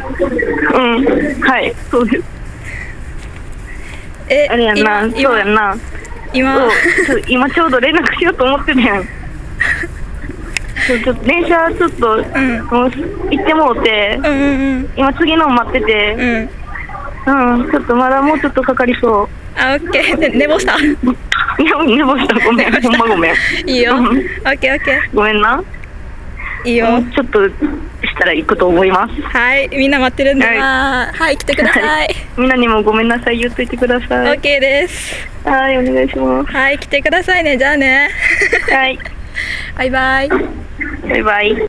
はい、そうです。あれやんな、そうやんな。今ちょうど連絡しようと思ってたやん。ちょっと電車ちょっと、もう行ってもうて、今次の待ってて、ちょっとまだもうちょっとかかりそう。 あ、オッケー。寝坊した？ いや、寝坊した。ごめん。ほんまごめん。 いいよ。オッケーオッケー。 ごめんな。 いいよ。 ちょっとしたら行くと思います。 はい、みんな待ってるんで、はい、来てください。 みんなにもごめんなさい言っといてください。 オッケーです。 はい、お願いします。 はい、来てくださいね。じゃあね。 はい。 バイバイ。 バイバイ。